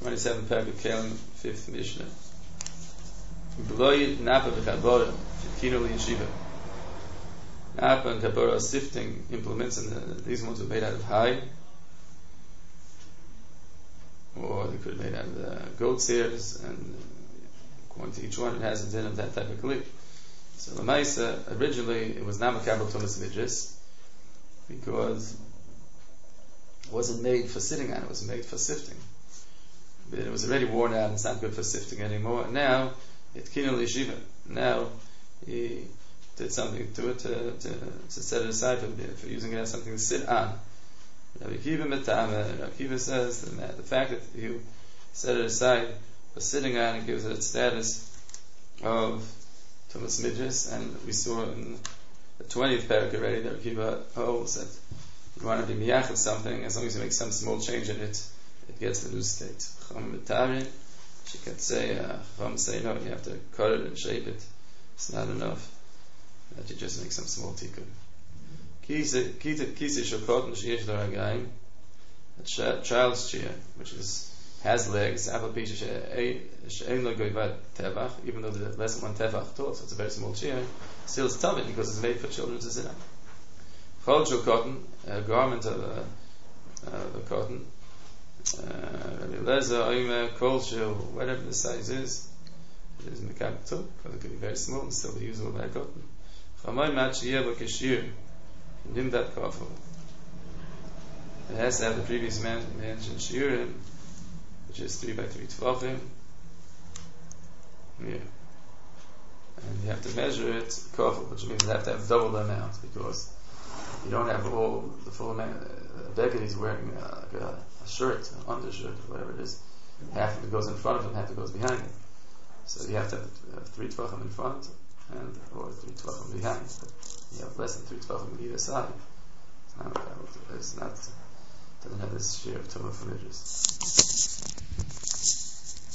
27 Perek of Kelim, 5th Mishnah. B'loi napa v'chabora f'kino l'yeshiva. Napa and kabora are sifting implements, and these ones are made out of hide, or they could be made out of goat's ears, and according to each one, it has a din of that type of kli. So Lamaisa, originally it was not makabel tumas midris, because it wasn't made for sitting on, it was made for sifting. But it was already worn out and it's not good for sifting anymore. And now, it kinul yeshiva. Now, he did something to it to set it aside for using it as something to sit on. Rabbi Akiva says that the fact that you set it aside for sitting on, it gives it its status of tumas midris. And we saw in the 20th parak already that Akiva holds that you want to be miyach of something, as long as you make some small change in it, it gets the new state. She could say, no, you have to cut it and shape it. It's not enough that you just make some small tikkun. Kisi shokotin sheyesh l'ragayim, a child's chair, which has legs, even though there's less than one tevach tall, so it's a very small chair, still it's tumid because it's made for children to sit on. Chol shokotin, a garment of a cotton, whatever the size is, it is mekabel too, because it could be very small and still be usable by a cotton. It has to have the previous mentioned shiurim, which is 3 by 3 tvachim. Yeah. And you have to measure it kafel, which means you have to have double the amount, because you don't have all the full amount. Beggar he's wearing like a shirt, an undershirt, whatever it is. Half of it goes in front of him, half of it goes behind him. So you have to have 3 tvachim in front or 3 tvachim behind. But you have less than 3 tvachim on either side. It's not doesn't have this share of tumah for midras.